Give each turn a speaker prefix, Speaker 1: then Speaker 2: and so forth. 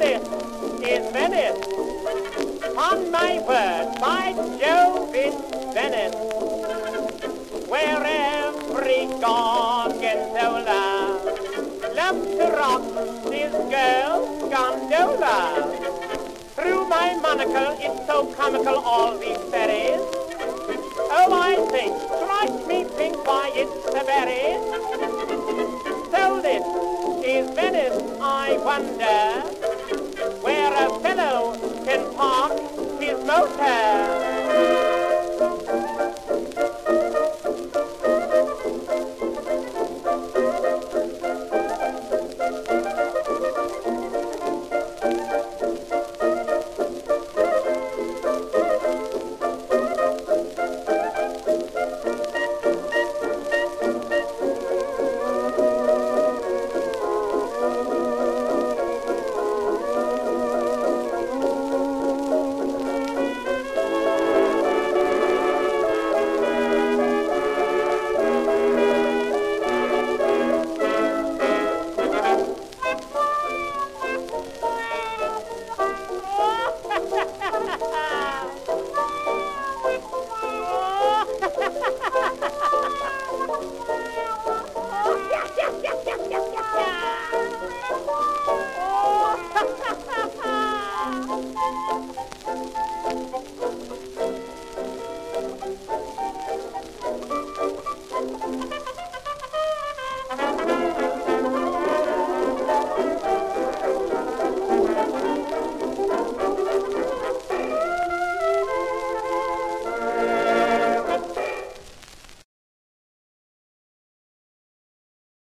Speaker 1: this is Venice. On my word, by Jove, it's Venice, where every gorgonzola loves to rock his girl's gondola. Through my monocle, it's so comical, all these ferries. Oh, I think, strike me pink, why it's the berries. So this is Venice, I wonder, where a fellow can park his motor.